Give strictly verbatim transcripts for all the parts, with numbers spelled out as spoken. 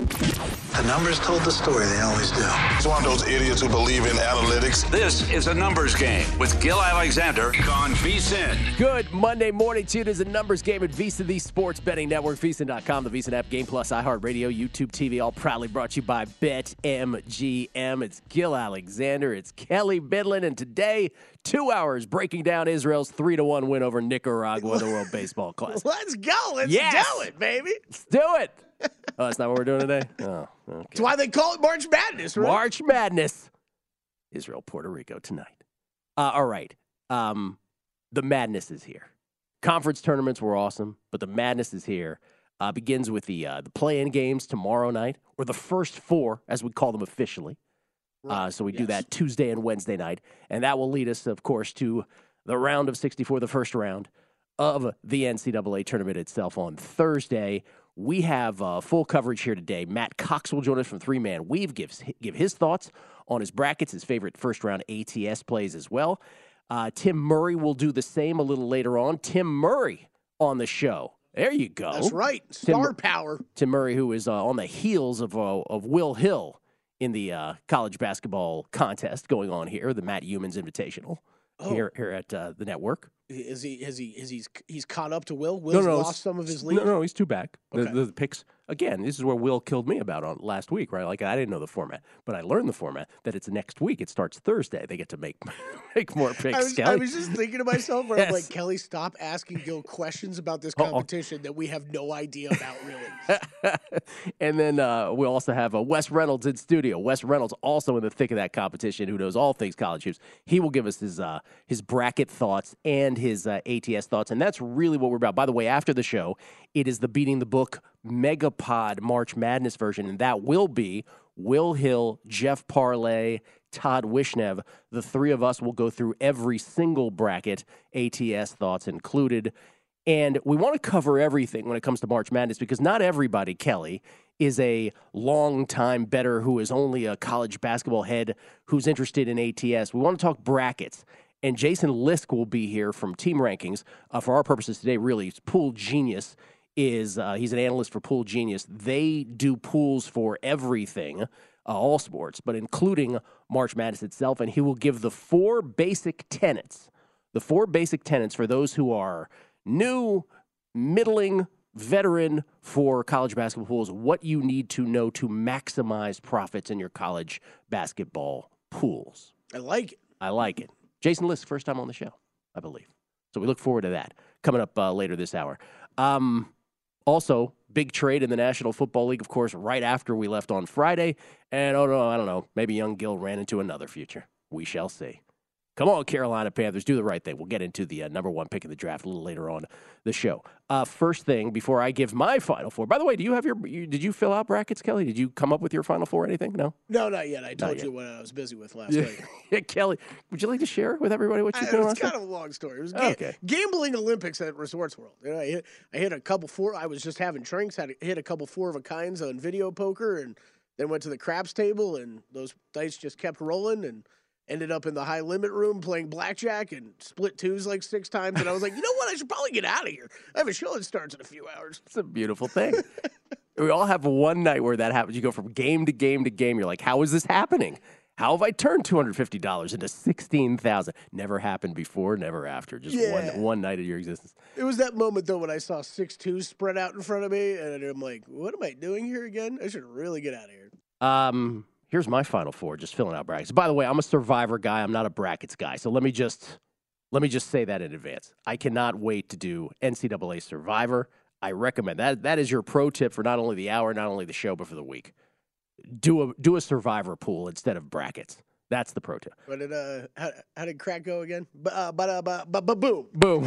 The numbers told the story. They always do. He's one of those idiots who believe in analytics. This is a numbers game with Gil Alexander on VSiN. Good Monday morning to you. It is a numbers game at VSiN, the sports betting network, V S I N dot com, the VSiN app, Game Plus, iHeartRadio, YouTube T V, all proudly brought to you by BetMGM. It's Gil Alexander. It's Kelly Bidlin. And today, two hours breaking down Israel's three to one win over Nicaragua in the World Baseball Classic. Let's go. Let's Yes. do it, baby. Let's do it. Oh, that's not what we're doing today? Oh, okay. That's why they call it March Madness, right? March Madness. Israel, Puerto Rico tonight. Uh, all right. Um, the madness is here. Conference tournaments were awesome, but the madness is here. Uh, begins with the uh, the play-in games tomorrow night, or the first four, as we call them officially. Right. Uh, so we Yes. do that Tuesday and Wednesday night, and that will lead us, of course, to the round of sixty-four, the first round of the N C double A tournament itself on Thursday. We have uh, full coverage here today. Matt Cox will join us from Three Man Weave, gives give his thoughts on his brackets, his favorite first-round A T S plays as well. Uh, Tim Murray will do the same a little later on. Tim Murray on the show. There you go. That's right. Star Tim, power. Tim Murray, who is uh, on the heels of uh, of Will Hill in the uh, college basketball contest going on here, the Matt Humans Invitational Oh. here here at uh, the network. Is he? Is he? Is he's? He's caught up to Will. No, Will's no, lost it's- some of his lead. No, no, he's two back. The, Okay. the, the picks again. This is where Will killed me about on last week, right? Like I didn't know the format, but I learned the format that it's next week. It starts Thursday. They get to make make more picks. I was, Kelly. I was just thinking to myself, where I'm Yes. like, Kelly, stop asking Gil questions about this Uh-oh. competition that we have no idea about, really. And then uh, we also have uh, Wes Reynolds in studio. Wes Reynolds also in the thick of that competition, who knows all things college hoops. He will give us his uh, his bracket thoughts and his uh, A T S thoughts, and that's really what we're about. By the way, after the show, it is the Beating the Book Megapod March Madness version, and that will be Will Hill, Jeff Parlay, Todd Wishnev. The three of us will go through every single bracket, A T S thoughts included. And we want to cover everything when it comes to March Madness because not everybody, Kelly, is a long-time bettor who is only a college basketball head who's interested in A T S. We want to talk brackets. And Jason Lisk will be here from Team Rankings. Uh, for our purposes today, really, Pool Genius is, uh, he's an analyst for Pool Genius. They do pools for everything, uh, all sports, but including March Madness itself. And he will give the four basic tenets, the four basic tenets for those who are new, middling, veteran for college basketball pools, what you need to know to maximize profits in your college basketball pools. I like it. I like it. Jason Lisk, first time on the show, I believe. So we look forward to that coming up uh, later this hour. Um, also, big trade in the National Football League, of course, right after we left on Friday. And, oh, no, I don't know, maybe young Gil ran into another future. We shall see. Come on, Carolina Panthers, do the right thing. We'll get into the uh, number one pick in the draft a little later on the show. Uh, first thing, before I give my Final Four, by the way, do you have your? You, did you fill out brackets, Kelly? Did you come up with your Final Four or anything? No? No, not yet. I told yet. you what I was busy with last Yeah. week. yeah, Kelly, would you like to share with everybody what you I, did? it's last kind week? of a long story. It was ga- Okay. gambling Olympics at Resorts World. You know, I, hit, I hit a couple four. I was just having drinks. Had hit a couple four of a kinds on video poker, and then went to the craps table, and those dice just kept rolling, and ended up in the high limit room playing blackjack and split twos like six times. And I was like, you know what? I should probably get out of here. I have a show that starts in a few hours. It's a beautiful thing. We all have one night where that happens. You go from game to game to game. You're like, how is this happening? How have I turned two hundred fifty dollars into sixteen thousand dollars? Never happened before, never after. Just Yeah. one one night of your existence. It was that moment, though, when I saw six twos spread out in front of me, and I'm like, what am I doing here again? I should really get out of here. Um, here's my Final Four, just filling out brackets. By the way, I'm a Survivor guy. I'm not a brackets guy. So let me just let me just say that in advance. I cannot wait to do N C double A Survivor. I recommend that. That is your pro tip for not only the hour, not only the show, but for the week. Do a do a Survivor pool instead of brackets. That's the pro tip. But it, uh, how, how did crack go again? But uh, but uh, but but boom. Boom.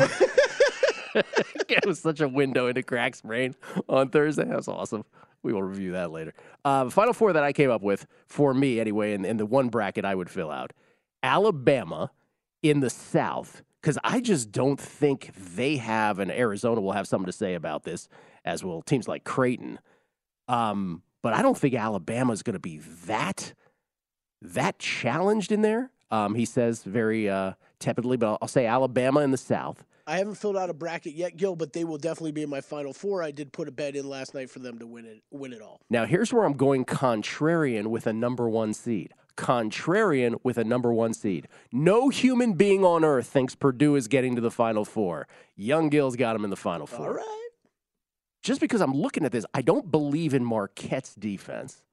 It was such a window into Crack's brain on Thursday. That was awesome. We will review that later. Uh, Final Four that I came up with, for me anyway, in, in the one bracket I would fill out, Alabama in the South, because I just don't think they have, and Arizona will have something to say about this, as will teams like Creighton. Um, but I don't think Alabama is going to be that that challenged in there. Um, he says very uh, tepidly, but I'll, I'll say Alabama in the South. I haven't filled out a bracket yet, Gil, but they will definitely be in my Final Four. I did put a bet in last night for them to win it, win it all. Now, here's where I'm going contrarian with a number one seed. Contrarian with a number one seed. No human being on earth thinks Purdue is getting to the Final Four. Young Gil's got them in the Final Four. All right. Just because I'm looking at this, I don't believe in Marquette's defense.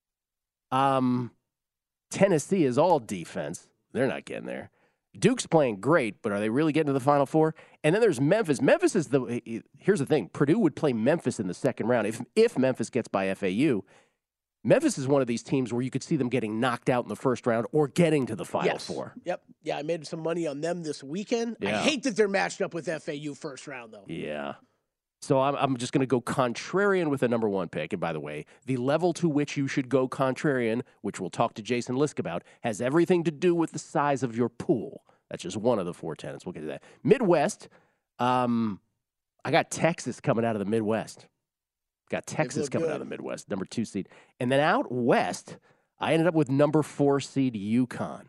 Um, Tennessee is all defense. They're not getting there. Duke's playing great, but are they really getting to the Final Four? And then there's Memphis. Memphis is the – here's the thing. Purdue would play Memphis in the second round. If if Memphis gets by F A U, Memphis is one of these teams where you could see them getting knocked out in the first round or getting to the Final yes. Four. Yep. Yeah, I made some money on them this weekend. Yeah. I hate that they're matched up with F A U first round, though. Yeah. So I'm, I'm just going to go contrarian with a number one pick. And by the way, the level to which you should go contrarian, which we'll talk to Jason Lisk about, has everything to do with the size of your pool. That's just one of the four tenets. We'll get to that. Midwest, um, I got Texas coming out of the Midwest. Got Texas coming good. out of the Midwest, number two seed. And then out west, I ended up with number four seed UConn.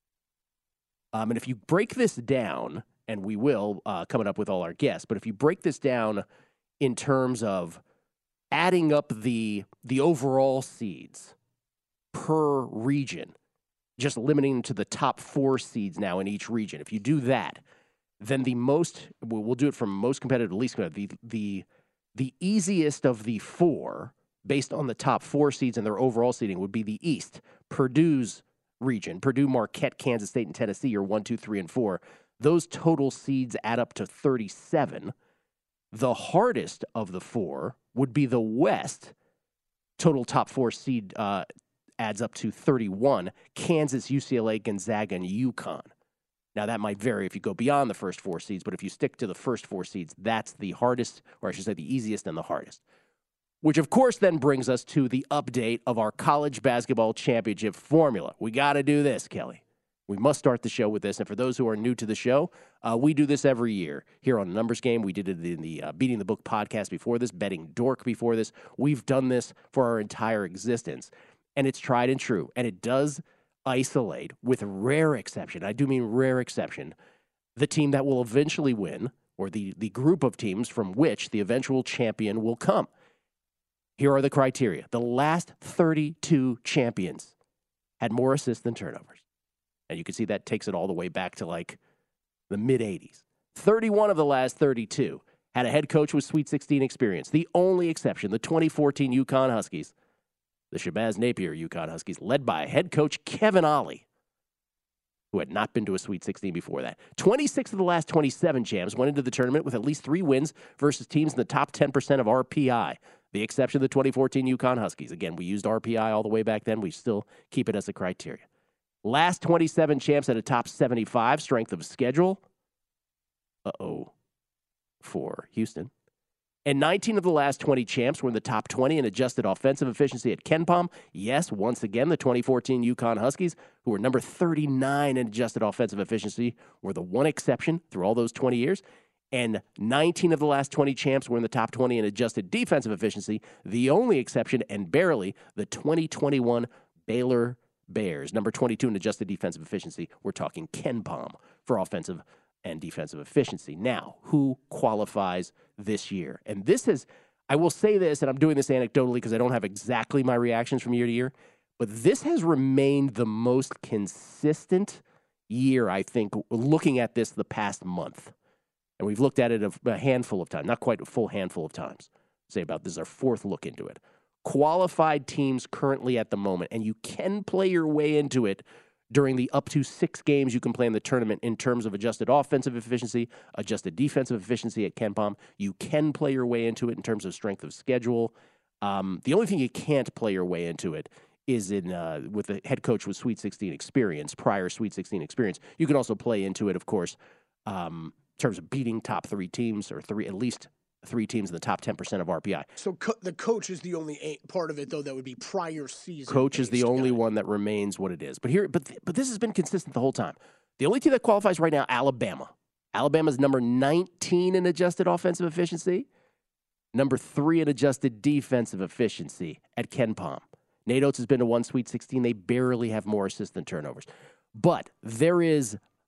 Um, and if you break this down, and we will uh, coming up with all our guests, but if you break this down in terms of adding up the the overall seeds per region, just limiting to the top four seeds now in each region. If you do that, then the most we'll, we'll do it from most competitive to least competitive. The the the easiest of the four, based on the top four seeds and their overall seeding, would be the East. Purdue's region, Purdue, Marquette, Kansas State, and Tennessee are one, two, three, and four. Those total seeds add up to thirty-seven. The hardest of the four would be the West. Total top four seed uh, adds up to thirty-one. Kansas, U C L A, Gonzaga, and UConn. Now, that might vary if you go beyond the first four seeds, but if you stick to the first four seeds, that's the hardest, or I should say the easiest and the hardest. Which, of course, then brings us to the update of our college basketball championship formula. We got to do this, Kelly. We must start the show with this. And for those who are new to the show, uh, we do this every year here on Numbers Game. We did it in the uh, Beating the Book podcast before this, Betting Dork before this. We've done this for our entire existence. And it's tried and true. And it does isolate, with rare exception, I do mean rare exception, the team that will eventually win, or the, the group of teams from which the eventual champion will come. Here are the criteria. The last thirty-two champions had more assists than turnovers. And you can see that takes it all the way back to like the mid-eighties. thirty-one of the last thirty-two had a head coach with Sweet sixteen experience. The only exception, the twenty fourteen UConn Huskies, the Shabazz Napier UConn Huskies, led by head coach Kevin Ollie, who had not been to a Sweet sixteen before that. twenty-six of the last twenty-seven champs went into the tournament with at least three wins versus teams in the top ten percent of R P I. The exception of the twenty fourteen UConn Huskies. Again, we used R P I all the way back then. We still keep it as a criteria. Last twenty-seven champs at a top seventy-five strength of schedule. Uh-oh. For Houston. And nineteen of the last twenty champs were in the top twenty in adjusted offensive efficiency at KenPom. Yes, once again, the twenty fourteen UConn Huskies, who were number thirty-nine in adjusted offensive efficiency, were the one exception through all those twenty years. And nineteen of the last twenty champs were in the top twenty in adjusted defensive efficiency. The only exception, and barely, the twenty twenty-one Baylor Bears, number twenty-two in adjusted defensive efficiency. We're talking KenPom for offensive and defensive efficiency. Now, who qualifies this year? And this is, I will say this, and I'm doing this anecdotally because I don't have exactly my reactions from year to year, but this has remained the most consistent year, I think, looking at this the past month. And we've looked at it a, a handful of times, not quite a full handful of times. Say about this is our fourth look into it. Qualified teams currently at the moment, and you can play your way into it during the up to six games you can play in the tournament in terms of adjusted offensive efficiency, adjusted defensive efficiency at KenPom. You can play your way into it in terms of strength of schedule. Um, the only thing you can't play your way into it is in uh, with a head coach with Sweet sixteen experience, prior Sweet sixteen experience. You can also play into it, of course, um, in terms of beating top three teams or three at least three teams in the top ten percent of R P I. So co- the coach is the only a- part of it, though, that would be prior season. Coach is the only guy. one that remains what it is. But here, but th- but this has been consistent the whole time. The only team that qualifies right now, Alabama. Alabama's number nineteen in adjusted offensive efficiency, number three in adjusted defensive efficiency at KenPom. Nate Oates has been to one Sweet sixteen. They barely have more assists than turnovers. But there is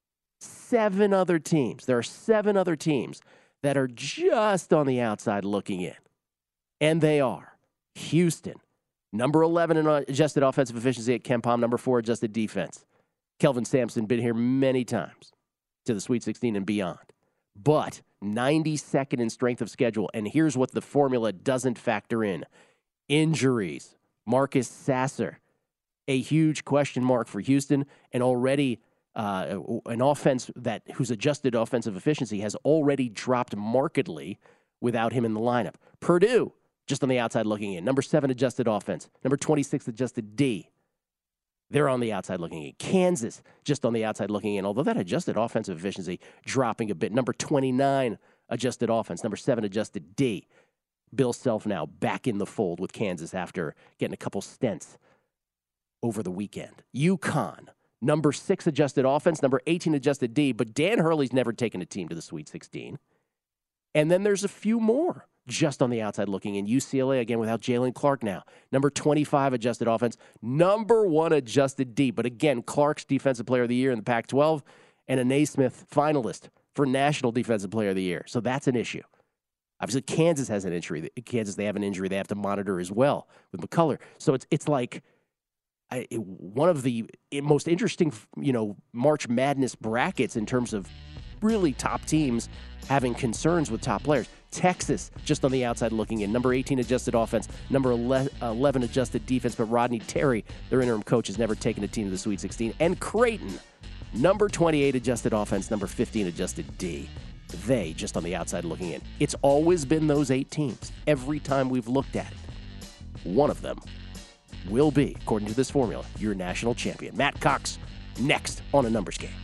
seven other teams. There are seven other teams that are just on the outside looking in. And they are Houston, number eleven in adjusted offensive efficiency at KenPom, number four adjusted defense. Kelvin Sampson been here many times to the Sweet sixteen and beyond. But ninety-second in strength of schedule. And here's what the formula doesn't factor in. Injuries. Marcus Sasser, a huge question mark for Houston, and already uh, an offense that whose adjusted offensive efficiency has already dropped markedly without him in the lineup. Purdue, just on the outside looking in. Number seven adjusted offense. Number twenty-six adjusted D. They're on the outside looking in. Kansas, just on the outside looking in, although that adjusted offensive efficiency dropping a bit. Number twenty-nine adjusted offense. Number seven adjusted D. Bill Self now back in the fold with Kansas after getting a couple stints over the weekend. UConn, number six adjusted offense, number eighteen adjusted D, but Dan Hurley's never taken a team to the Sweet sixteen. And then there's a few more just on the outside looking in. U C L A, again, without Jalen Clark now. Number twenty-five adjusted offense, number one adjusted D. But again, Clark's Defensive Player of the Year in the Pac twelve and a Naismith finalist for National Defensive Player of the Year. So that's an issue. Obviously, Kansas has an injury. Kansas, they have an injury they have to monitor as well with McCullough. So it's it's like I, it, one of the most interesting, you know, March Madness brackets in terms of really top teams having concerns with top players. Texas, just on the outside looking in. Number eighteen adjusted offense, number eleven adjusted defense, but Rodney Terry, their interim coach, has never taken a team to the Sweet sixteen. And Creighton, number twenty-eight adjusted offense, number fifteen adjusted D. They just on the outside looking in. It's always been those eight teams. Every time we've looked at it, one of them will be, according to this formula, your national champion. Matt Cox, next on A Numbers Game.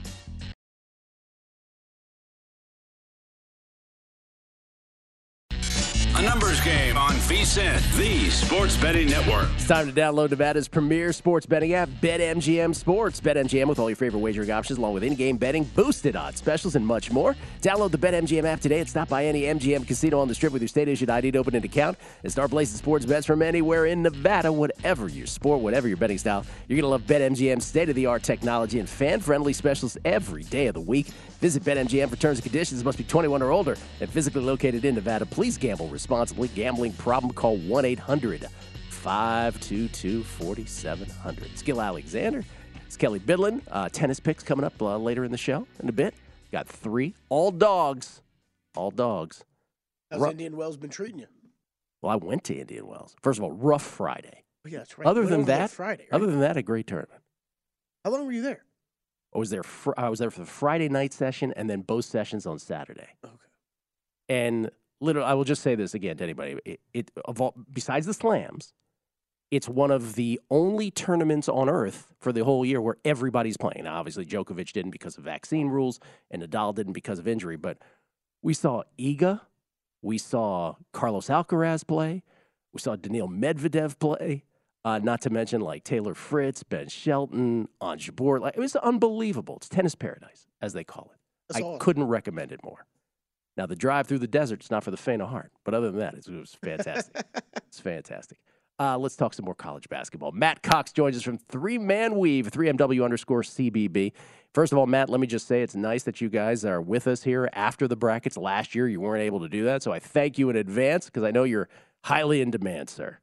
A Numbers Game on VSiN, the Sports Betting Network. It's time to download Nevada's premier sports betting app, BetMGM Sports. BetMGM with all your favorite wagering options, along with in-game betting, boosted odds, specials, and much more. Download the BetMGM app today and stop by any M G M casino on the Strip with your state-issued I D to open an account and start placing sports bets from anywhere in Nevada. Whatever your sport, whatever your betting style, you're going to love BetMGM's state-of-the-art technology and fan-friendly specials every day of the week. Visit BetMGM for terms and conditions. Must be twenty-one or older and physically located in Nevada. Please gamble responsibly. Gambling problem? Call one eight hundred five two two four seven zero zero. It's Gil Alexander. It's Kelly Bidlin. Uh, tennis picks coming up uh, later in the show in a bit. Got three. All dogs. All dogs. How's Ru- Indian Wells been treating you? Well, I went to Indian Wells. First of all, rough Friday. Oh, yeah, that's right. Other You went than over there that, Friday, right? other than that, a great tournament. How long were you there? I was there. Fr- I was there for the Friday night session and then both sessions on Saturday. Okay. And literally, I will just say this again to anybody. It, it of all, besides the slams, it's one of the only tournaments on earth for the whole year where everybody's playing. Now, obviously, Djokovic didn't because of vaccine rules, and Nadal didn't because of injury. But we saw Iga, we saw Carlos Alcaraz play, we saw Daniil Medvedev play. Uh, not to mention like Taylor Fritz, Ben Shelton, Ons Jabeur. Like, it was unbelievable. It's tennis paradise, as they call it. That's I awesome. couldn't recommend it more. Now, the drive through the desert is not for the faint of heart. But other than that, it was fantastic. It's fantastic. Uh, let's talk some more college basketball. Matt Cox joins us from Three Man Weave, three M W underscore C B B. First of all, Matt, let me just say it's nice that you guys are with us here after the brackets. Last year, you weren't able to do that, so I thank you in advance because I know you're highly in demand, sir.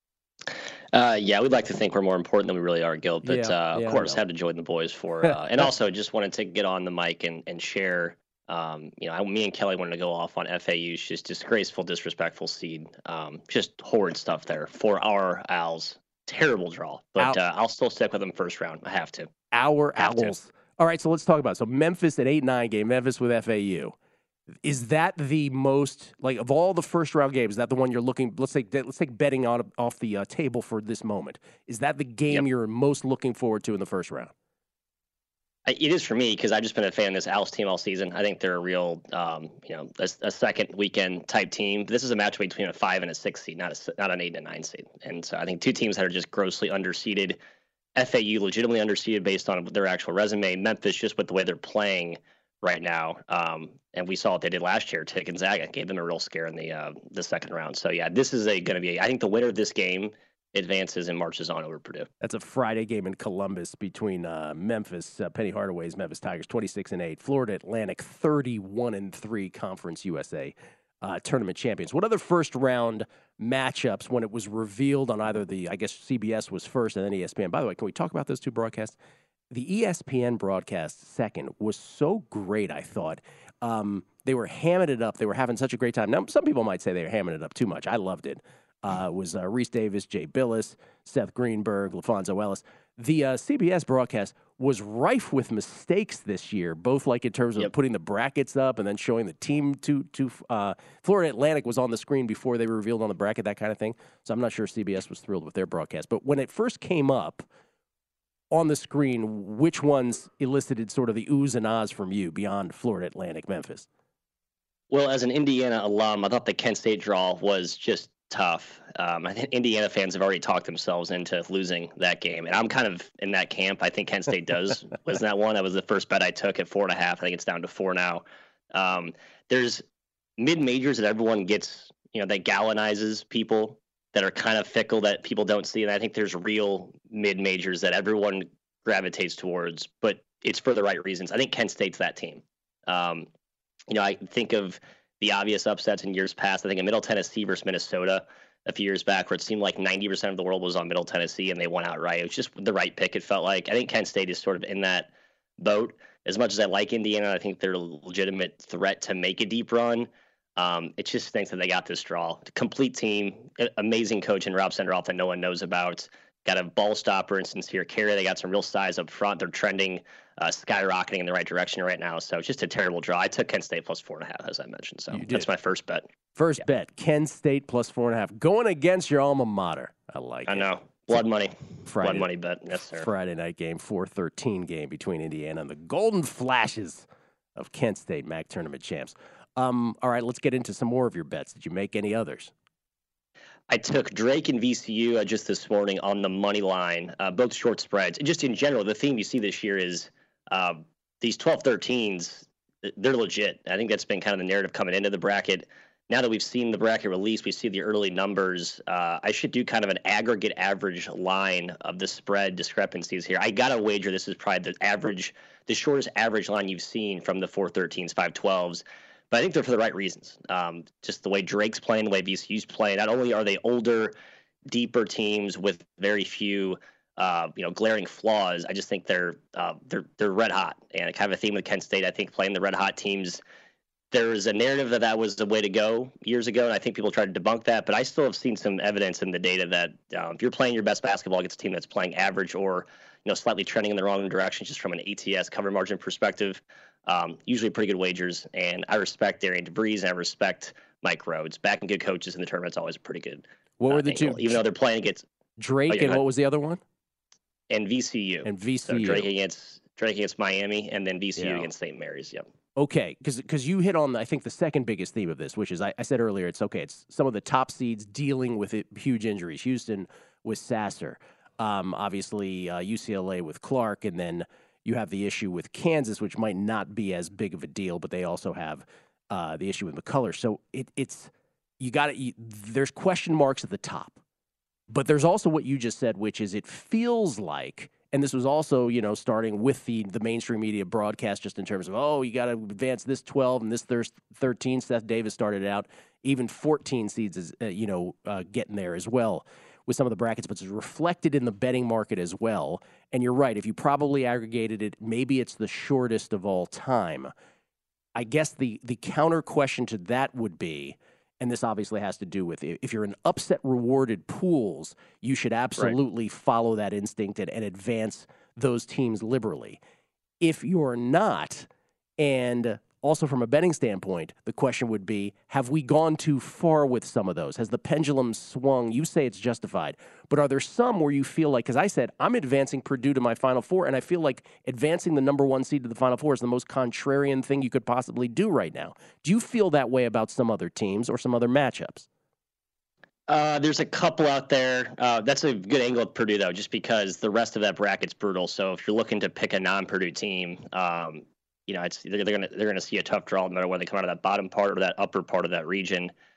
Uh, yeah, we'd like to think we're more important than we really are, Gil. But Yeah, uh, yeah, of I course, know. had to join the boys for, uh, and also just wanted to get on the mic and and share. Um, you know, I, me and Kelly wanted to go off on F A U's just disgraceful, disrespectful seed. Um, just horrid stuff there for our Owls. Terrible draw, but Ow. uh, I'll still stick with them first round. I have to. Our Have to. Owls. All right, so let's talk about it. So Memphis at eight nine game, Memphis with F A U. Is that the most, like, of all the first round games, is that the one you're looking, let's take let's take betting on off the uh, table for this moment. Is that the game Yep. you're most looking forward to in the first round? I- It is for me because I've just been a fan of this Owls team all season. I think they're a real, um, you know, a, a second weekend type team. This is a match between a five and a six seed, not a s- not an eight and a nine seed. And so I think two teams that are just grossly underseeded. F A U legitimately underseeded based on their actual resume. Memphis just with the way they're playing right now. Um, and we saw what they did last year to Gonzaga, gave them a real scare in the uh, the second round. So yeah, this is a going to be. I think the winner of this game advances and marches on over Purdue. That's a Friday game in Columbus between uh, Memphis, uh, Penny Hardaway's Memphis Tigers, twenty-six and eight, Florida Atlantic, thirty-one and three, Conference U S A uh, tournament champions. What other first round matchups when it was revealed on either the, I guess C B S was first and then E S P N? By the way, can we talk about those two broadcasts? The E S P N broadcast second was so great, I thought. Um, they were hamming it up. They were having such a great time. Now, some people might say they were hamming it up too much. I loved it. Uh, it was uh, Reese Davis, Jay Billis, Seth Greenberg, LaFonso Ellis. The uh, C B S broadcast was rife with mistakes this year, both like in terms of Yep. putting the brackets up and then showing the team to to uh, Florida Atlantic was on the screen before they were revealed on the bracket, that kind of thing. So I'm not sure C B S was thrilled with their broadcast. But when it first came up on the screen, which ones elicited sort of the oohs and ahs from you beyond Florida Atlantic, Memphis? Well, as an Indiana alum, I thought the Kent State draw was just tough. Um, I think Indiana fans have already talked themselves into losing that game, and I'm kind of in that camp. I think Kent State does was that one. That was the first bet I took at four and a half. I think it's down to four now. Um, there's mid majors that everyone gets, you know, that galvanizes people that are kind of fickle that people don't see, and I think there's real mid majors that everyone gravitates towards, but it's for the right reasons. I think Kent State's that team. Um, you know, I think of the obvious upsets in years past. I think in Middle Tennessee versus Minnesota a few years back, where it seemed like ninety percent of the world was on Middle Tennessee and they won outright. It was just the right pick, it felt like. I think Kent State is sort of in that boat. As much as I like Indiana, I think they're a legitimate threat to make a deep run. Um, it just stinks that they got this draw. Complete team, amazing coach in Rob Senderoff that no one knows about. Got a ball stopper in Sincere Carey. They got some real size up front. They're trending, uh, skyrocketing in the right direction right now. So it's just a terrible draw. I took Kent State plus four and a half, as I mentioned. So that's my first bet. First Yeah. bet, Kent State plus four and a half. Going against your alma mater. I like I it. know. Blood money. Friday, Blood money bet. Yes, sir. Friday night game, four thirteen game between Indiana and the Golden Flashes of Kent State, M A C tournament champs. Um, all right, let's get into some more of your bets. Did you make any others? I took Drake and V C U uh, just this morning on the money line, uh, both short spreads. And just in general, the theme you see this year is uh, these twelve thirteens, they're legit. I think that's been kind of the narrative coming into the bracket. Now that we've seen the bracket release, we see the early numbers. Uh, I should do kind of an aggregate average line of the spread discrepancies here. I got to wager this is probably the average, the shortest average line you've seen from the four thirteens, five twelves. But I think they're for the right reasons. Um, just the way Drake's playing, the way V C U's playing. Not only are they older, deeper teams with very few, uh, you know, glaring flaws. I just think they're uh, they're they're red hot, and kind of a theme with Kent State. I think playing the red hot teams. There's a narrative that that was the way to go years ago, and I think people tried to debunk that. But I still have seen some evidence in the data that um, if you're playing your best basketball against a team that's playing average or you know slightly trending in the wrong direction, just from an A T S cover margin perspective. Um, usually pretty good wagers, and I respect Darian DeVries, and I respect Mike Rhodes. Backing good coaches in the tournament's always pretty good. What uh, were the angle, two? Even though they're playing against Drake oh, yeah, and go ahead. what was the other one? And V C U. And V C U. So Drake against Drake against Miami, and then V C U Yeah. against Saint Mary's. Yep. Okay, because you hit on, I think, the second biggest theme of this, which is, I, I said earlier, it's okay, it's some of the top seeds dealing with it, huge injuries. Houston with Sasser, um, obviously uh, U C L A with Clark, and then you have the issue with Kansas, which might not be as big of a deal, but they also have uh, the issue with McCullers. So it, it's, you got to, there's question marks at the top. But there's also what you just said, which is it feels like, and this was also, you know, starting with the the mainstream media broadcast, just in terms of, oh, you got to advance this twelve and this thirteen. Seth Davis started out, even fourteen seeds is, uh, you know, uh, getting there as well with some of the brackets, but it's reflected in the betting market as well. And you're right, if you probably aggregated it, maybe it's the shortest of all time. I guess the the counter question to that would be, and this obviously has to do with if you're in upset rewarded pools, you should absolutely right. follow that instinct and, and advance those teams liberally. If you're not, and also from a betting standpoint, the question would be, have we gone too far with some of those? Has the pendulum swung? You say it's justified, but are there some where you feel like, because I said, I'm advancing Purdue to my Final Four, and I feel like advancing the number one seed to the Final Four is the most contrarian thing you could possibly do right now. Do you feel that way about some other teams or some other matchups? Uh, there's a couple out there. Uh, that's a good angle at Purdue, though, just because the rest of that bracket's brutal. So if you're looking to pick a non-Purdue team, um, you know, it's they're, they're gonna they're gonna see a tough draw no matter whether they come out of that bottom part or that upper part of that region.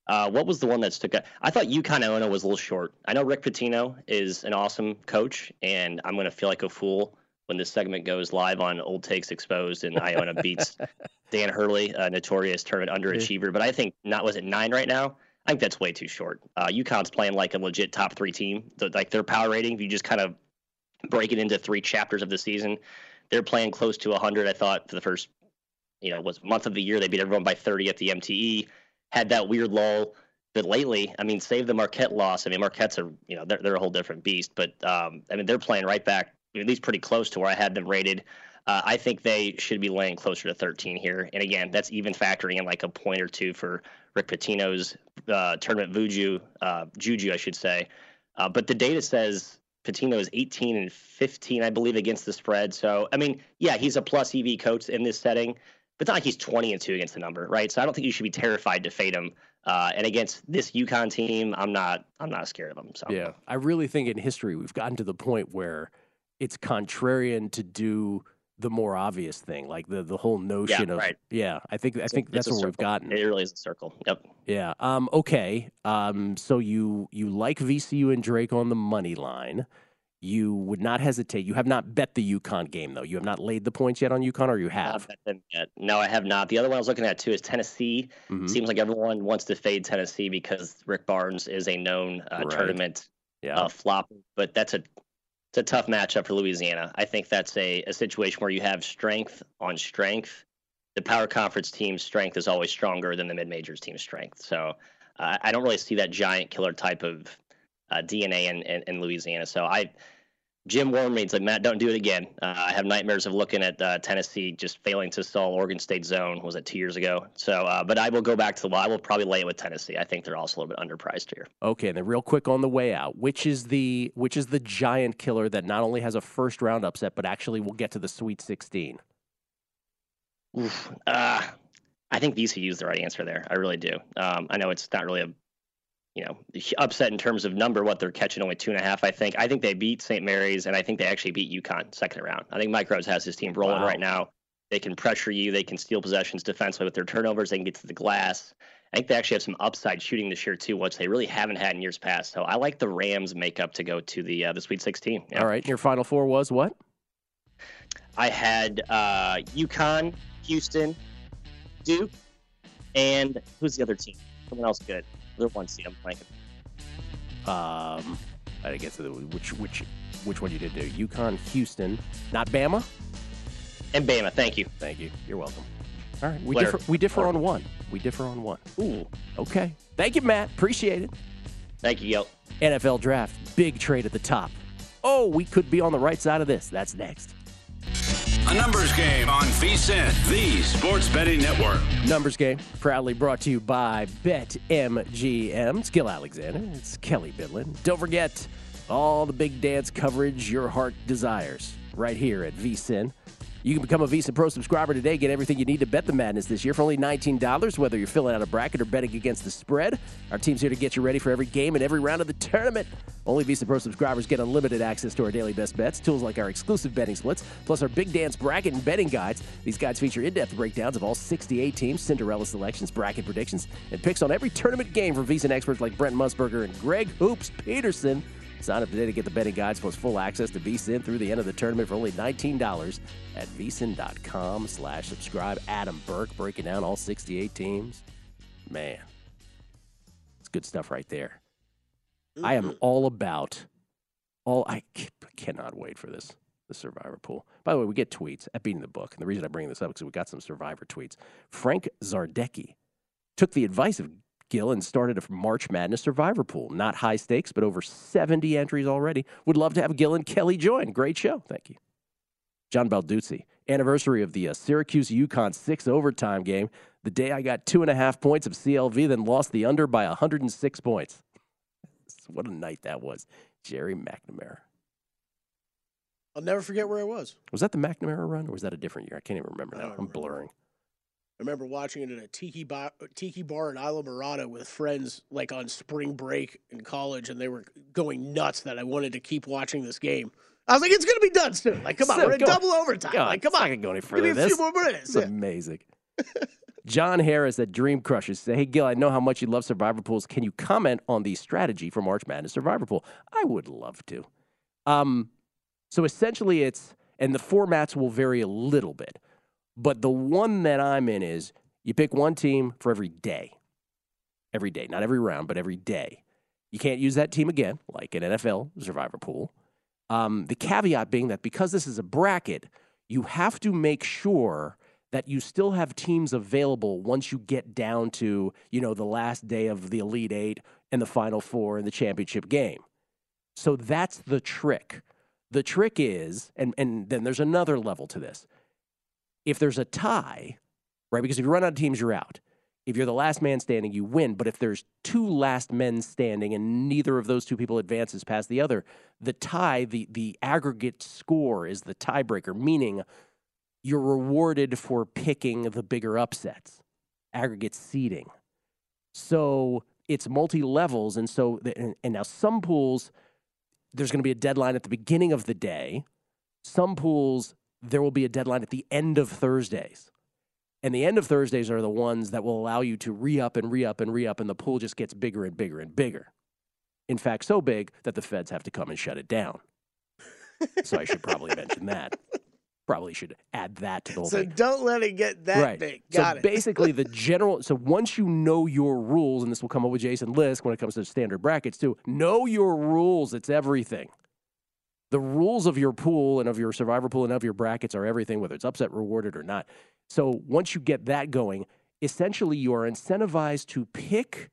Uh, what was the one that stuck out? I thought UConn Iona was a little short. I know Rick Pitino is an awesome coach, and I'm going to feel like a fool when this segment goes live on Old Takes Exposed and Iona beats Dan Hurley, a notorious tournament underachiever. But I think, not was it nine right now? I think that's way too short. Uh, UConn's playing like a legit top three team. The, like their power rating, if you just kind of break it into three chapters of the season, they're playing close to one hundred, I thought, for the first, you know, was month of the year. They beat everyone by thirty at the M T E. Had that weird lull. But lately, I mean, save the Marquette loss. I mean, Marquette's a, you know, they're, they're a whole different beast. But, um, I mean, they're playing right back, at least pretty close to where I had them rated. Uh, I think they should be laying closer to thirteen here. And again, that's even factoring in like a point or two for Rick Pitino's uh, tournament Vuju, uh, Juju, I should say. Uh, but the data says Pitino is eighteen and fifteen, I believe, against the spread. So, I mean, yeah, he's a plus E V coach in this setting, but it's not like he's twenty and two against the number, right? So I don't think you should be terrified to fade him. Uh, and against this UConn team, I'm not, I'm not scared of him. So yeah, I really think in history we've gotten to the point where it's contrarian to do the more obvious thing, like the the whole notion yeah, of right. yeah. I think I It's think a, that's it's where a we've circle. gotten. It really is a circle. Yep. Yeah. Um. Okay. Um. So you you like V C U and Drake on the money line. You would not hesitate. You have not bet the UConn game though. You have not laid the points yet on UConn, or you have? Not bet them yet. No, I have not. The other one I was looking at too is Tennessee. Mm-hmm. Seems like everyone wants to fade Tennessee because Rick Barnes is a known uh, Right. tournament Yeah. uh, flop. But that's a it's a tough matchup for Louisiana. I think that's a, a situation where you have strength on strength. The power conference team's strength is always stronger than the mid-majors team's strength. So uh, I don't really see that giant killer type of uh, D N A in, in, in Louisiana. So I, Jim Wormreed's like, Matt, don't do it again. Uh, I have nightmares of looking at uh, Tennessee just failing to stall Oregon State zone. Was it two years ago? So, uh, but I will go back to the. Well, I will probably lay it with Tennessee. I think they're also a little bit underpriced here. Okay, and then real quick on the way out, which is the which is the giant killer that not only has a first round upset, but actually will get to the Sweet sixteen? Oof. Uh, I think V C U is the right answer there. I really do. Um, I know it's not really a, you know, upset in terms of number, what they're catching, only two and a half, I think. I think they beat Saint Mary's, and I think they actually beat UConn second round. I think Mike Rose has his team rolling Wow. right now. They can pressure you. They can steal possessions defensively with their turnovers. They can get to the glass. I think they actually have some upside shooting this year, too, which they really haven't had in years past. So I like the Rams makeup to go to the uh, the Sweet sixteen. Yeah. All right, your final four was what? I had uh, UConn, Houston, Duke, and who's the other team? Someone else good. They're one seed. I'm blanking. Um, I didn't get to the which which which one you did do. UConn, Houston, not Bama. And Bama, thank you. Thank you. You're welcome. All right, we Winner. differ. We differ on one. We differ on one. Ooh, Okay. Thank you, Matt. Appreciate it. thank you, Yo. N F L draft, big trade at the top. Oh, we could be on the right side of this. That's next. A numbers game on VSiN, the sports betting network. Numbers game, proudly brought to you by BetMGM. It's Gil Alexander. It's Kelly Bidlin. Don't forget all the big dance coverage your heart desires right here at VSiN. You can become a VSiN Pro subscriber today. Get everything you need to bet the madness this year for only nineteen dollars, whether you're filling out a bracket or betting against the spread. Our team's here to get you ready for every game and every round of the tournament. Only VSiN Pro subscribers get unlimited access to our daily best bets, tools like our exclusive betting splits, plus our big dance bracket and betting guides. These guides feature in-depth breakdowns of all sixty-eight teams, Cinderella selections, bracket predictions, and picks on every tournament game from VSiN experts like Brent Musburger and Greg Hoops Peterson. Sign up today to get the betting guides plus full access to VSiN through the end of the tournament for only nineteen dollars at VSiN.com slash subscribe. Adam Burke breaking down all sixty-eight teams. Man, it's good stuff right there. I am all about all. I cannot wait for this, the Survivor pool. By the way, we get tweets at Beating the Book. And the reason I bring this up is because we got some Survivor tweets. Frank Zardecki took the advice of Gil and started a March Madness Survivor pool. Not high stakes, but over seventy entries already. Would love to have Gil and Kelly join. Great show. Thank you. John Balduzzi. Anniversary of the uh, Syracuse UConn six overtime game. The day I got two and a half points of C L V, then lost the under by one hundred six points. What a night that was. Jerry McNamara. I'll never forget where I was. Was that the McNamara run, or was that a different year? I can't even remember I now. don't I'm remember. blurring. I remember watching it in a tiki bar, tiki bar in Isla Morada with friends, like on spring break in college, and they were going nuts that I wanted to keep watching this game. I was like, "It's gonna be done soon! Like, come on, So, we're in go- double overtime! God, like, come it's on, not gonna go any give further me a than few this. more minutes." It's Yeah. amazing. John Harris at Dream Crushers say, hey, Gil, I know how much you love Survivor pools. Can you comment on the strategy for March Madness Survivor pool? I would love to. Um, so essentially it's, and the formats will vary a little bit, but the one that I'm in is you pick one team for every day. Every day. Not every round, but every day. You can't use that team again, like an N F L Survivor pool. Um, the caveat being that because this is a bracket, you have to make sure that you still have teams available once you get down to, you know, the last day of the Elite Eight and the Final Four and the championship game. So that's the trick. The trick is, and, and then there's another level to this. If there's a tie, right, because if you run out of teams, you're out. If you're the last man standing, you win. But if there's two last men standing and neither of those two people advances past the other, the tie, the, the aggregate score is the tiebreaker, meaning you're rewarded for picking the bigger upsets, aggregate seeding. So it's multi-levels. And so, and, and now some pools, there's going to be a deadline at the beginning of the day. Some pools, there will be a deadline at the end of Thursdays. And the end of Thursdays are the ones that will allow you to re-up and re-up and re-up, and the pool just gets bigger and bigger and bigger. In fact, so big that the feds have to come and shut it down. So I should probably mention that. Probably should add that to the whole so thing. So don't let it get that right. big. Got so it. basically the general, so once you know your rules, and this will come up with Jason Lisk when it comes to standard brackets too, know your rules, it's everything. The rules of your pool and of your Survivor pool and of your brackets are everything, whether it's upset rewarded or not. So once you get that going, essentially you are incentivized to pick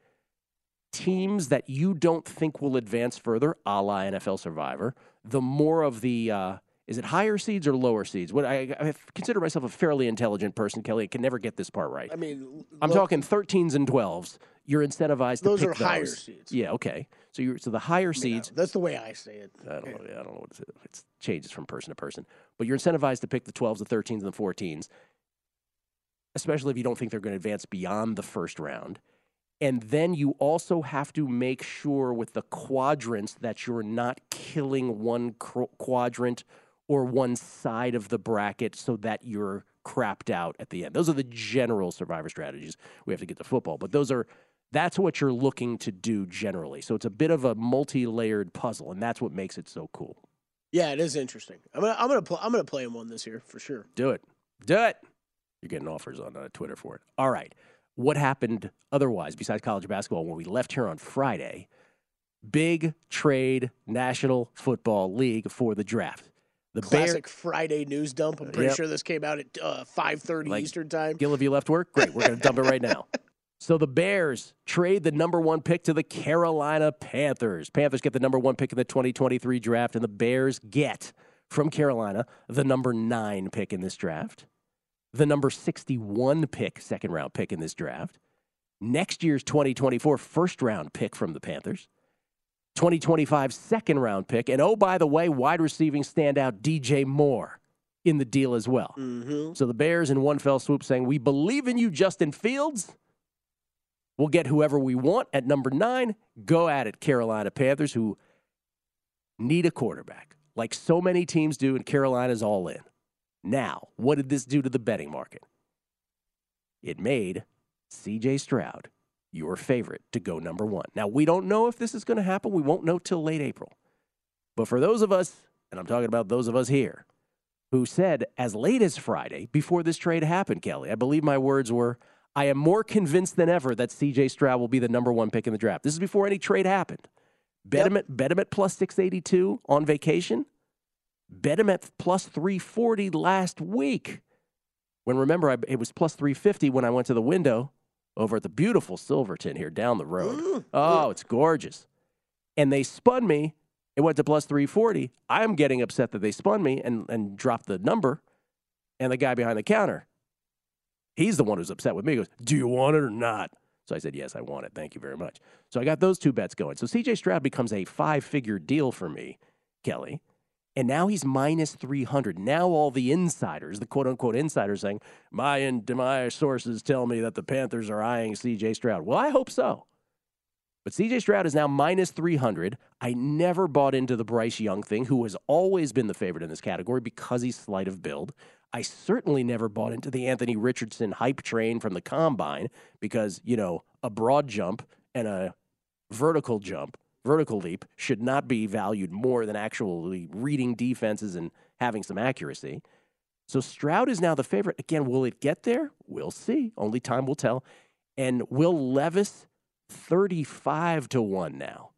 teams that you don't think will advance further, a la N F L Survivor. The more of the, uh, is it higher seeds or lower seeds? What I, I consider myself a fairly intelligent person, Kelly. I can never get this part right. I mean, I'm look, talking thirteens and twelves. You're incentivized to those pick are those. higher seeds. Yeah, okay. So you're so the higher You know, seeds. that's the way I say it. I don't know. I don't know what it, it changes from person to person. But you're incentivized to pick the twelves, the thirteens, and the fourteens, especially if you don't think they're going to advance beyond the first round. And then you also have to make sure with the quadrants that you're not killing one qu- quadrant or one side of the bracket so that you're crapped out at the end. Those are the general Survivor strategies. We have to get to football, but those are that's what you're looking to do generally. So it's a bit of a multi-layered puzzle, and that's what makes it so cool. Yeah, it is interesting. I'm gonna I'm gonna pl- I'm gonna play him one this year for sure. Do it. Do it. You're getting offers on uh, Twitter for it. All right. What happened otherwise besides college basketball when we left here on Friday? Big trade National Football League for the draft. The Classic Bear- Friday news dump. I'm pretty Yep. sure this came out at uh, five thirty Like, Eastern time. Gil, have you left work? Great. We're going to dump it right now. So the Bears trade the number one pick to the Carolina Panthers. Panthers get the number one pick in the twenty twenty-three draft, and the Bears get from Carolina the number nine pick in this draft, the number sixty-one pick, second round pick in this draft, next year's twenty twenty-four first round pick from the Panthers, twenty twenty-five second round pick, and oh, by the way, wide receiving standout D J Moore in the deal as well. Mm-hmm. So the Bears in one fell swoop saying, we believe in you, Justin Fields. We'll get whoever we want at number nine. Go at it, Carolina Panthers, who need a quarterback, like so many teams do, and Carolina's all in. Now, what did this do to the betting market? It made C J Stroud your favorite to go number one. Now, we don't know if this is going to happen. We won't know till late April. But for those of us, and I'm talking about those of us here, who said as late as Friday, before this trade happened, Kelly, I believe my words were, I am more convinced than ever that C J Stroud will be the number one pick in the draft. This is before any trade happened. Bet, yep. him, at, bet him at plus six eighty-two on vacation. Bet him at plus three forty last week. When, remember, I, it was plus three fifty when I went to the window over at the beautiful Silverton here down the road. Mm, oh, it's gorgeous. And they spun me. It went to plus three forty. I'm getting upset that they spun me and, and dropped the number. And the guy behind the counter, he's the one who's upset with me. He goes, do you want it or not? So I said, yes, I want it. Thank you very much. So I got those two bets going. So C J Stroud becomes a five-figure deal for me, Kelly. And now he's minus three hundred. Now all the insiders, the quote-unquote insiders saying, my, in, my sources tell me that the Panthers are eyeing C J Stroud. Well, I hope so. But C J Stroud is now minus three hundred. I never bought into the Bryce Young thing, who has always been the favorite in this category because he's slight of build. I certainly never bought into the Anthony Richardson hype train from the combine because, you know, a broad jump and a vertical jump, vertical leap should not be valued more than actually reading defenses and having some accuracy. So Stroud is now the favorite. Again, will it get there? We'll see. Only time will tell. And Will Levis, thirty-five to one now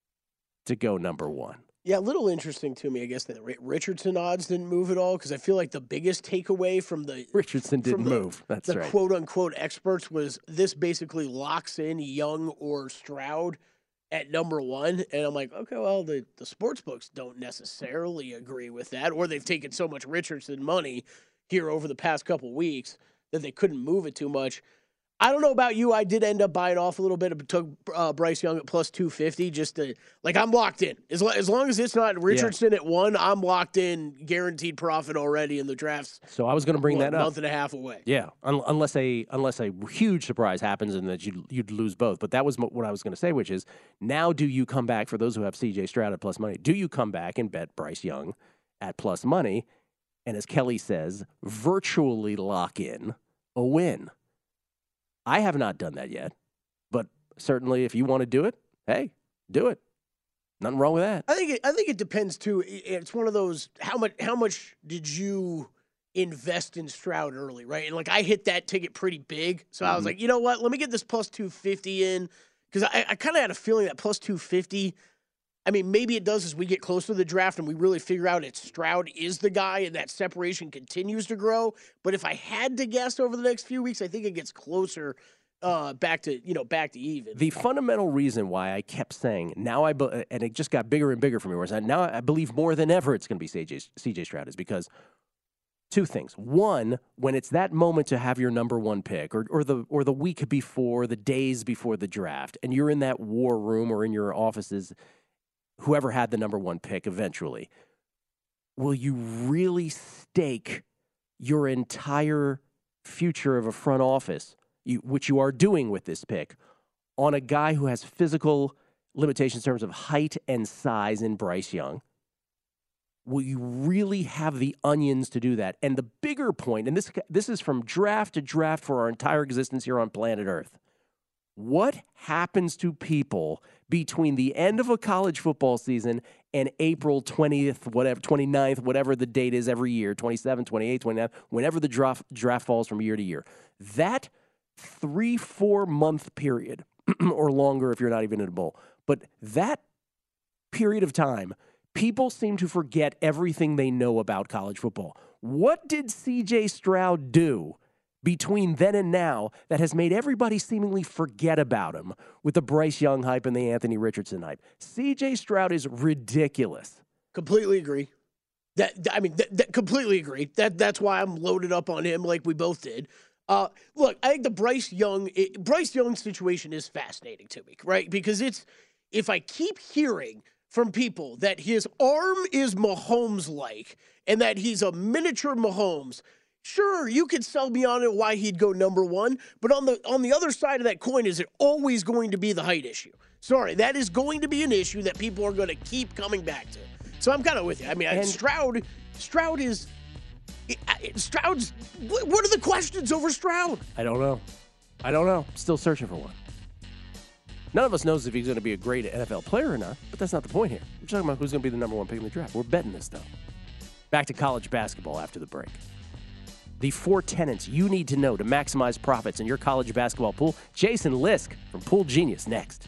to go number one. Yeah, a little interesting to me, I guess, that Richardson odds didn't move at all, because I feel like the biggest takeaway from the Richardson didn't the, move. That's the right. quote-unquote experts was this basically locks in Young or Stroud at number one. And I'm like, okay, well, the, the sports books don't necessarily agree with that, or they've taken so much Richardson money here over the past couple weeks that they couldn't move it too much. I don't know about you. I did end up buying off a little bit. It took uh, Bryce Young at plus two fifty just to, like, I'm locked in. As, lo- as long as it's not Richardson yeah. at one, I'm locked in, guaranteed profit already in the drafts. So I was going to bring what, that up. A month and a half away. Yeah, un- unless a unless a huge surprise happens and that you'd, you'd lose both. But that was m- what I was going to say, which is now do you come back, for those who have C J Stroud at plus money, do you come back and bet Bryce Young at plus money and, as Kelly says, virtually lock in a win? I have not done that yet, but certainly if you want to do it, hey, do it. Nothing wrong with that. I think it, I think it depends too. It's one of those, how much how much did you invest in Stroud early, right? And like I hit that ticket pretty big, so mm-hmm. I was like, you know what? Let me get this plus two fifty in, because I, I kind of had a feeling that plus two fifty. I mean, maybe it does as we get closer to the draft and we really figure out it's Stroud is the guy and that separation continues to grow. But if I had to guess over the next few weeks, I think it gets closer uh, back to, you know, back to even. The fundamental reason why I kept saying now I, be- and it just got bigger and bigger for me, whereas I, now I believe more than ever it's going to be C J, C J Stroud, is because two things. One, when it's that moment to have your number one pick, or, or the or the week before, the days before the draft, and you're in that war room or in your offices, whoever had the number one pick eventually, will you really stake your entire future of a front office, you, which you are doing with this pick, on a guy who has physical limitations in terms of height and size in Bryce Young? Will you really have the onions to do that? And the bigger point, and this this is from draft to draft for our entire existence here on planet Earth, what happens to people between the end of a college football season and April twentieth, whatever, twenty-ninth, whatever the date is every year, twenty-seventh, twenty-eighth, twenty-ninth, whenever the draft, draft falls from year to year? That three, four-month period, or longer if you're not even in a bowl, but that period of time, people seem to forget everything they know about college football. What did C J Stroud do between then and now that has made everybody seemingly forget about him with the Bryce Young hype and the Anthony Richardson hype? C J Stroud is ridiculous. Completely agree. That I mean, that, that completely agree. That that's why I'm loaded up on him, like we both did. Uh, look, I think the Bryce Young it, Bryce Young situation is fascinating to me, right? Because it's if I keep hearing from people that his arm is Mahomes-like and that he's a miniature Mahomes, sure, you could sell me on it why he'd go number one, but on the on the other side of that coin, is it always going to be the height issue? Sorry, that is going to be an issue that people are going to keep coming back to. So I'm kind of with you. I mean, and Stroud, Stroud is Stroud's. What are the questions over Stroud? I don't know. I don't know. Still searching for one. None of us knows if he's going to be a great N F L player or not, but that's not the point here. We're talking about who's going to be the number one pick in the draft. We're betting this stuff. Back to college basketball after the break. The four tenets you need to know to maximize profits in your college basketball pool. Jason Lisk from Pool Genius next.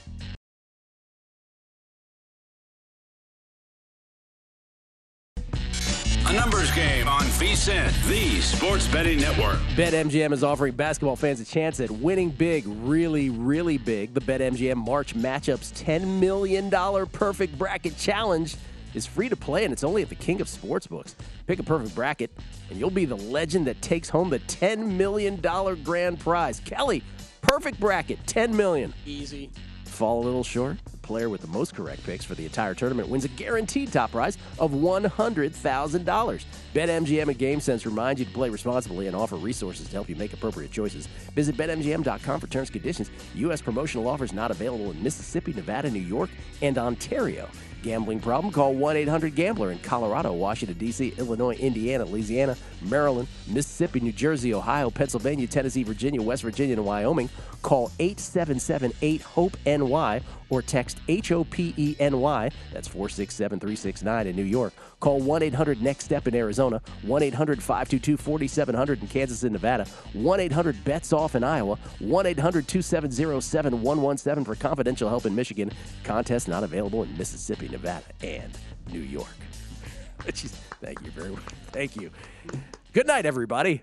A numbers game on VSiN, the sports betting network. BetMGM is offering basketball fans a chance at winning big, really, really big. The BetMGM March Matchups ten million dollars Perfect Bracket Challenge is free to play, and it's only at the king of sportsbooks. Pick a perfect bracket, and you'll be the legend that takes home the ten million dollars grand prize. Kelly, perfect bracket, ten million dollars. Easy. Fall a little short? The player with the most correct picks for the entire tournament wins a guaranteed top prize of one hundred thousand dollars. BetMGM and GameSense remind you to play responsibly and offer resources to help you make appropriate choices. Visit Bet M G M dot com for terms and conditions. U S promotional offers not available in Mississippi, Nevada, New York, and Ontario. Gambling problem? Call one eight hundred gambler in Colorado, Washington, D C, Illinois, Indiana, Louisiana, Maryland, Mississippi, New Jersey, Ohio, Pennsylvania, Tennessee, Virginia, West Virginia, and Wyoming. Call eight seven seven eight hope N Y or text H O P E N Y. That's four six seven three six nine in New York. Call one eight hundred next step in Arizona, one eight hundred five two two four seven zero zero in Kansas and Nevada, one eight hundred bets off in Iowa, one eight hundred two seven zero seven one one seven for confidential help in Michigan. Contest not available in Mississippi, Nevada, and New York. Jeez, thank you very much. Thank you. Good night, everybody.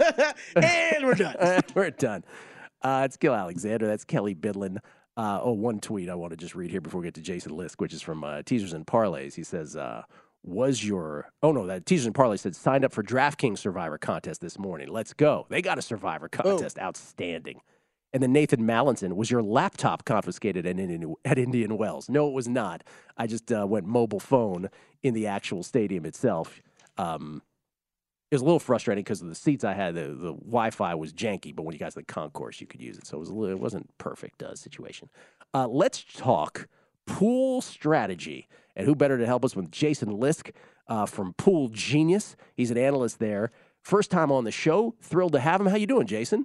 And we're done. We're done. Uh, it's Gil Alexander. That's Kelly Bidlin. Uh, oh, one tweet I want to just read here before we get to Jason Lisk, which is from uh, Teasers and Parlays. He says, uh, was your, oh no, that Teasers and Parlays said, signed up for DraftKings Survivor contest this morning. Let's go. They got a Survivor contest. Oh. Outstanding. And then Nathan Mallinson, was your laptop confiscated at Indian, at Indian Wells? No, it was not. I just uh, went mobile phone in the actual stadium itself. Um, It was a little frustrating because of the seats I had. The, the Wi-Fi was janky, but when you got to the concourse, you could use it. So it, was a little, it wasn't perfect uh, situation. Uh, let's talk pool strategy. And who better to help us with Jason Lisk uh, from Pool Genius. He's an analyst there. First time on the show. Thrilled to have him. How you doing, Jason?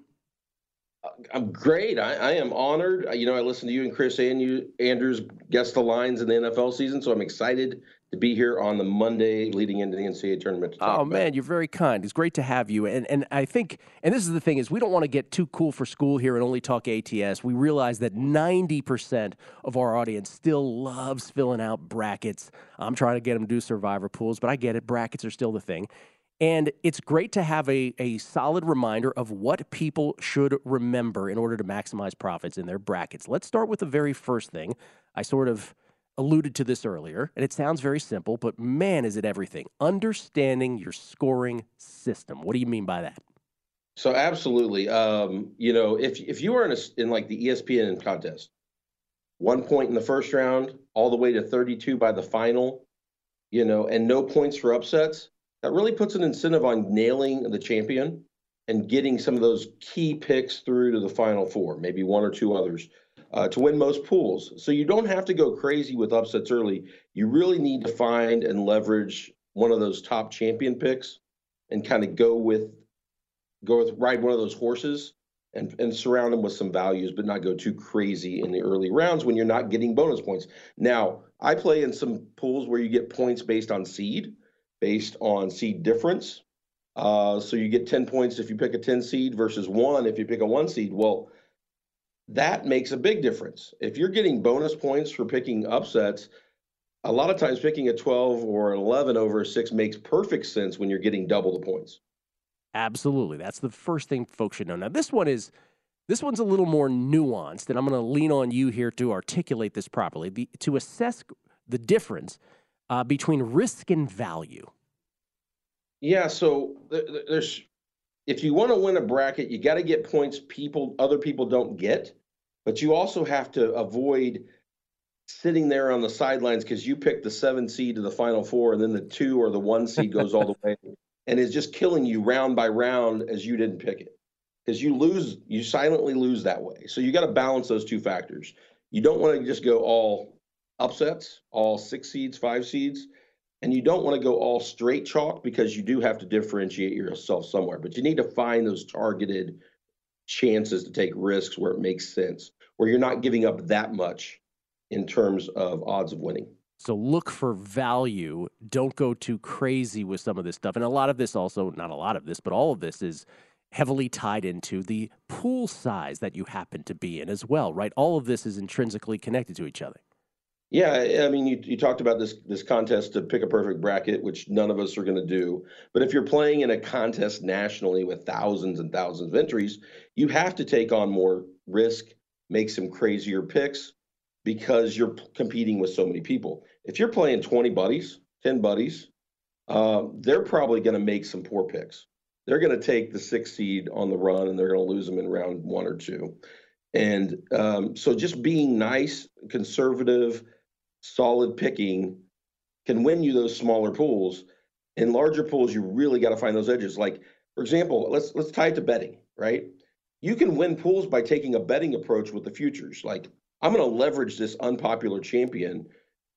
I'm great. I, I am honored. You know, I listened to you and Chris and you, Andrews guess the lines in the N F L season, so I'm excited to be here on the Monday leading into the N C double A tournament. To talk oh, about. man, you're very kind. It's great to have you. And and I think, and this is the thing, is we don't want to get too cool for school here and only talk A T S. We realize that ninety percent of our audience still loves filling out brackets. I'm trying to get them to do Survivor pools, but I get it. Brackets are still the thing. And it's great to have a, a solid reminder of what people should remember in order to maximize profits in their brackets. Let's start with the very first thing. I sort of alluded to this earlier, and it sounds very simple, but man, is it everything. Understanding your scoring system. What do you mean by that? So absolutely. Um, you know, if if you are in, a, in like the E S P N contest, one point in the first round, all the way to thirty-two by the final, you know, and no points for upsets, that really puts an incentive on nailing the champion and getting some of those key picks through to the final four, maybe one or two others, uh, to win most pools. So you don't have to go crazy with upsets early. You really need to find and leverage one of those top champion picks and kind of go with, go with, ride one of those horses and, and surround them with some values, but not go too crazy in the early rounds when you're not getting bonus points. Now, I play in some pools where you get points based on seed, based on seed difference. Uh, so you get ten points if you pick a ten seed versus one if you pick a one seed. Well, that makes a big difference. If you're getting bonus points for picking upsets, a lot of times picking a twelve or an eleven over a six makes perfect sense when you're getting double the points. Absolutely. That's the first thing folks should know. Now, this one is this one's a little more nuanced, and I'm going to lean on you here to articulate this properly, the, to assess the difference Uh, between risk and value. Yeah, so there's, if you want to win a bracket, you got to get points people other people don't get, but you also have to avoid sitting there on the sidelines because you picked the seven seed to the final four, and then the two or the one seed goes all the way, and is just killing you round by round as you didn't pick it, because you lose, you silently lose that way. So you got to balance those two factors. You don't want to just go all upsets, all six seeds, five seeds, and you don't want to go all straight chalk because you do have to differentiate yourself somewhere. But you need to find those targeted chances to take risks where it makes sense, where you're not giving up that much in terms of odds of winning. So look for value. Don't go too crazy with some of this stuff. And a lot of this also, not a lot of this, but all of this is heavily tied into the pool size that you happen to be in as well, right? All of this is intrinsically connected to each other. Yeah, I mean, you, you talked about this this contest to pick a perfect bracket, which none of us are going to do. But if you're playing in a contest nationally with thousands and thousands of entries, you have to take on more risk, make some crazier picks because you're competing with so many people. If you're playing twenty buddies, ten buddies, uh, they're probably going to make some poor picks. They're going to take the six seed on the run, and they're going to lose them in round one or two. And um, so just being nice, conservative, solid picking can win you those smaller pools. In larger pools, you really got to find those edges. Like, for example, let's let's tie it to betting, right? You can win pools by taking a betting approach with the futures. Like, I'm going to leverage this unpopular champion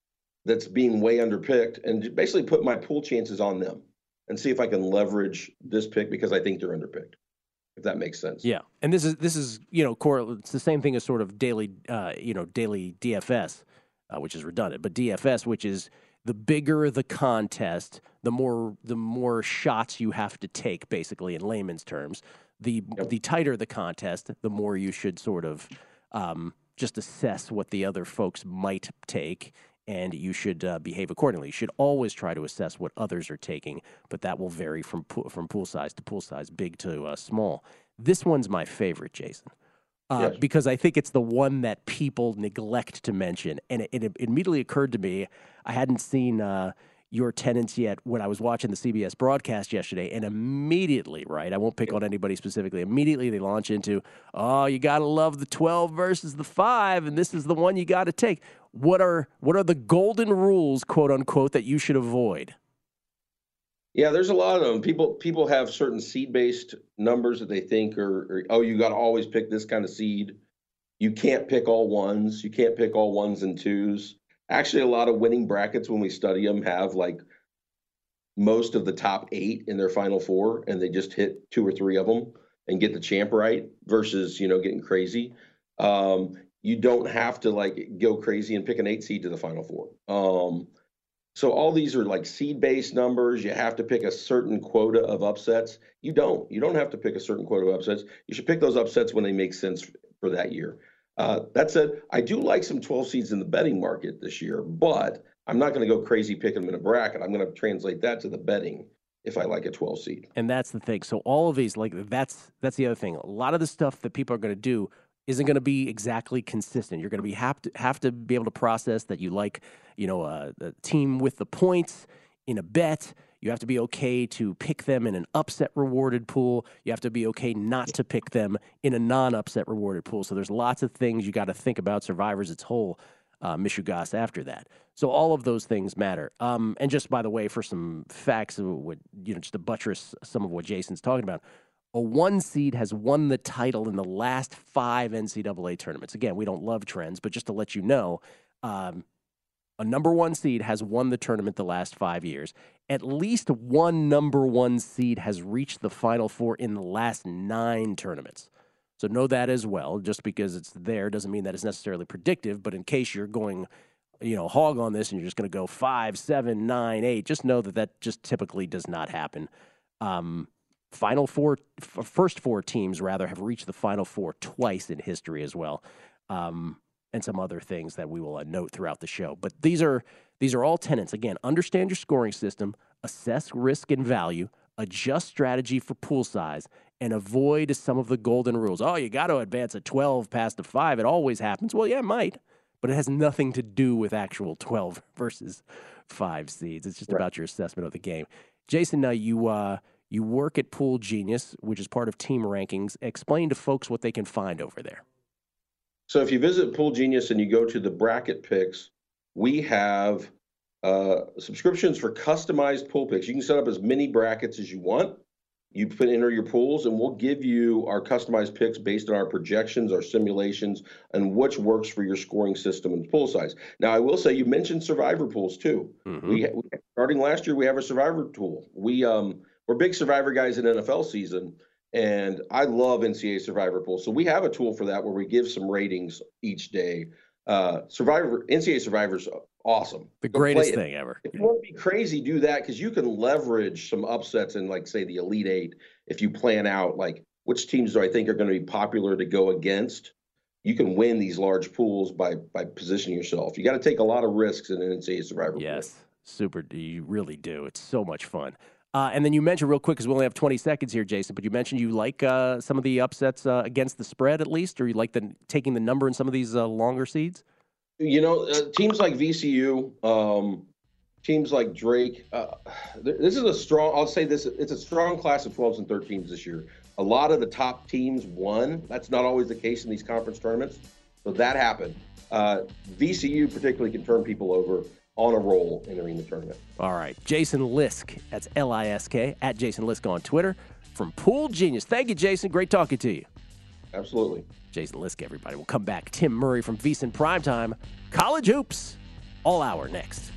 that's being way underpicked and basically put my pool chances on them and see if I can leverage this pick because I think they're underpicked, if that makes sense. Yeah, and this is this is you know, core. It's the same thing as sort of daily, uh, you know, daily D F S, uh, which is redundant, but D F S, which is the bigger the contest, the more the more shots you have to take, basically in layman's terms. The Yep. the tighter the contest, the more you should sort of um, just assess what the other folks might take, and you should uh, behave accordingly. You should always try to assess what others are taking, but that will vary from pool, from pool size to pool size, big to uh, small. This one's my favorite, Jason, uh, Yes. because I think it's the one that people neglect to mention, and it, it immediately occurred to me. I hadn't seen uh, your tenants yet when I was watching the C B S broadcast yesterday, and immediately, right, I won't pick on anybody specifically, immediately they launch into, oh, you got to love the twelve versus the five, and this is the one you got to take. What are what are the golden rules, quote unquote, that you should avoid? Yeah, there's a lot of them. People people have certain seed-based numbers that they think are, are oh, you got to always pick this kind of seed. You can't pick all ones. You can't pick all ones and twos. Actually, a lot of winning brackets, when we study them, have like most of the top eight in their final four, and they just hit two or three of them and get the champ right versus, you know, getting crazy. Um, you don't have to like go crazy and pick an eight seed to the final four. Um, so all these are like seed-based numbers. You have to pick a certain quota of upsets. You don't. You don't have to pick a certain quota of upsets. You should pick those upsets when they make sense for that year. Uh, that said, I do like some twelve seeds in the betting market this year, but I'm not going to go crazy picking them in a bracket. I'm going to translate that to the betting if I like a twelve seed. And that's the thing. So all of these, like that's that's the other thing. A lot of the stuff that people are going to do isn't going to be exactly consistent. You're going to be have to have to be able to process that you like, you know, uh, the team with the points in a bet. You have to be okay to pick them in an upset rewarded pool. You have to be okay not to pick them in a non-upset rewarded pool. So there's lots of things you got to think about. Survivor's its whole uh, mishugas after that. So all of those things matter. Um, and just by the way, for some facts, of what, you know, just to buttress some of what Jason's talking about, a one seed has won the title in the last five N C double A tournaments. Again, we don't love trends, but just to let you know, um, a number one seed has won the tournament the last five years. At least one number one seed has reached the Final Four in the last nine tournaments. So know that as well. Just because it's there doesn't mean that it's necessarily predictive, but in case you're going, you know, hog on this and you're just going to go five, seven, nine, eight, just know that that just typically does not happen. Um, Final Four, f- first four teams, rather, have reached the Final Four twice in history as well. Um and some other things that we will uh, note throughout the show. But these are these are all tenets. Again, understand your scoring system, assess risk and value, adjust strategy for pool size, and avoid some of the golden rules. Oh, you got to advance a twelve past a five. It always happens. Well, yeah, it might, but it has nothing to do with actual twelve versus five seeds. It's just right. about your assessment of the game. Jason, now you uh, you work at Pool Genius, which is part of Team Rankings. Explain to folks what they can find over there. So if you visit Pool Genius and you go to the bracket picks, we have uh, subscriptions for customized pool picks. You can set up as many brackets as you want. You put enter your pools, and we'll give you our customized picks based on our projections, our simulations, and which works for your scoring system and pool size. Now, I will say you mentioned survivor pools too. Mm-hmm. We, we starting last year, we have a survivor tool. We um, we're big survivor guys in N F L season. And I love N C A A Survivor Pool. So we have a tool for that where we give some ratings each day. Uh, Survivor, N C A A Survivor's awesome. The greatest thing ever. If you want to be crazy, do that because you can leverage some upsets in, like, say, the Elite Eight if you plan out, like, which teams do I think are going to be popular to go against. You can win these large pools by by positioning yourself. You got to take a lot of risks in an N C A A Survivor Pool. Yes, super. You really do. It's so much fun. Uh, and then you mentioned real quick, because we only have twenty seconds here, Jason, but you mentioned you like uh, some of the upsets uh, against the spread at least, or you like the taking the number in some of these uh, longer seeds? You know, uh, teams like V C U, um, teams like Drake, uh, this is a strong, I'll say this, it's a strong class of twelves and thirteens this year. A lot of the top teams won. That's not always the case in these conference tournaments. So that happened. Uh, V C U particularly can turn people over on a roll entering the tournament. All right. Jason Lisk, that's L I S K, at Jason Lisk on Twitter from Pool Genius. Thank you, Jason. Great talking to you. Absolutely. Jason Lisk, everybody. We'll come back. Tim Murray from VSiN Primetime. College Hoops, all hour next.